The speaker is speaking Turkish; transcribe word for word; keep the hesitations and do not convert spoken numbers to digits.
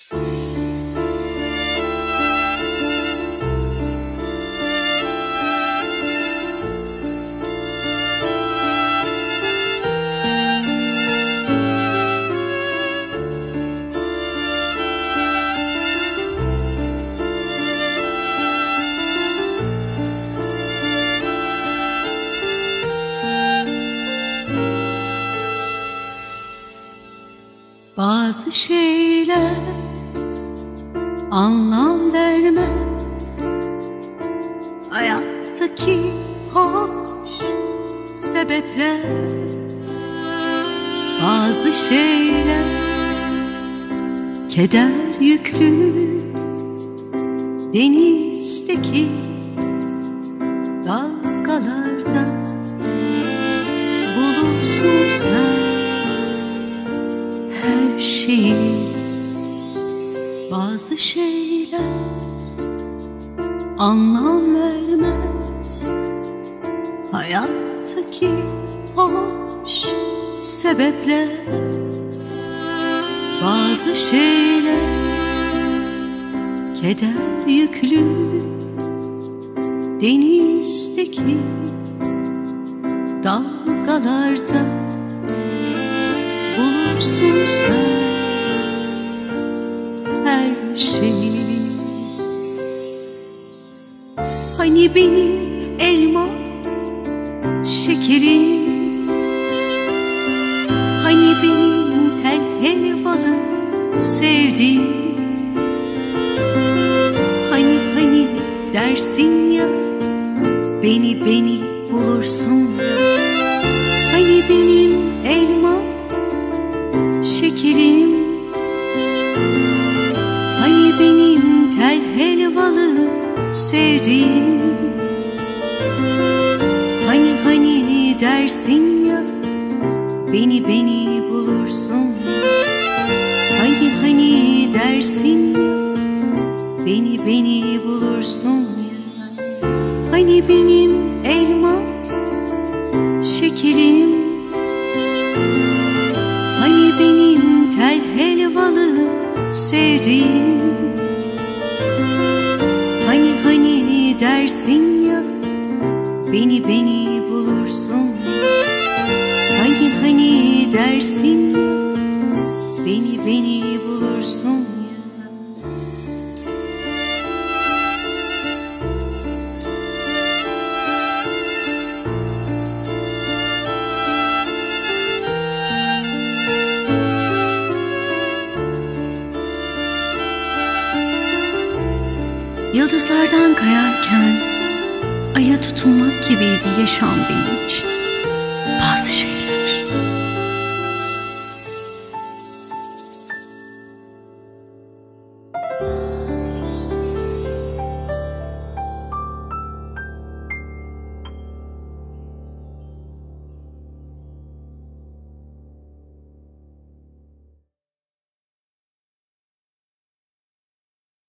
Bazı şeyler anlam vermez, hayattaki hoş sebepler. Bazı şeyler keder yüklü, denizdeki dalgalarda bulursun sen her şeyi. Bazı şeyler anlam vermez, hayattaki hoş sebepler. Bazı şeyler keder yüklü, denizdeki dalgalarda bulursun sen her şeyi. Hani benim elma şekerim, hani benim tel helvalı sevdiğim, hani hani dersin ya beni beni bulursun ya. Hani benim elma şekerim, hani benim tel helvalı sevdiğim, hani hani dersin ya beni beni bulursun ya. Hani hani dersin ya beni beni bulursun ya. Hani benim elma şekerim, hani benim tel helvalı sevdiğim, hani hani dersin ya beni beni bulursun ya. Hani hani dersin ya beni beni bulursun ya. Yıldızlardan kayarken aya tutunmak gibiydi yaşam benim için. Bazı şeyler